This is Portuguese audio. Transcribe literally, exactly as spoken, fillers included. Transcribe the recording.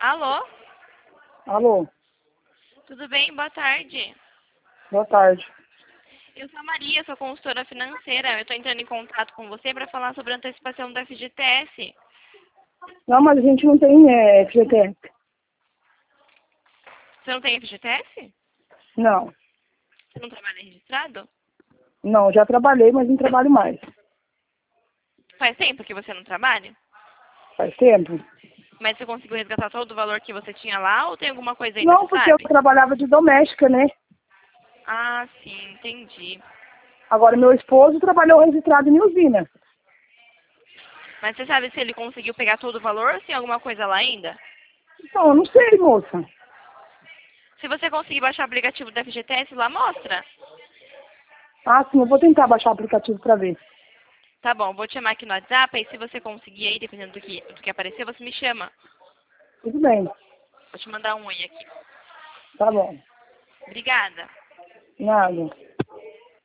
Alô? Alô, Tudo bem? Boa tarde. boa tarde. Eu sou a Maria, sou consultora financeira. Eu estou entrando em contato com você para falar sobre a antecipação do F G T S. Não, mas a gente não tem é, F G T S. Você não tem F G T S? Não, Você não trabalha registrado? não, já trabalhei, mas não trabalho mais. Faz tempo que você não trabalha? Faz tempo? Mas você conseguiu resgatar todo o valor que você tinha lá ou tem alguma coisa ainda, Não, você porque eu sabe? trabalhava de doméstica, né? Ah, sim, entendi. Agora, meu esposo trabalhou registrado em usina. Mas você sabe se ele conseguiu pegar todo o valor ou se tem alguma coisa lá ainda? Então, eu não sei, moça. Se você conseguir baixar o aplicativo do F G T S, lá mostra. Ah, sim, eu vou tentar baixar o aplicativo pra ver. Tá bom, vou te chamar aqui no WhatsApp, aí se você conseguir aí, dependendo do que, do que aparecer, você me chama. Tudo bem, Vou te mandar um oi aqui. tá bom. Obrigada. Nada.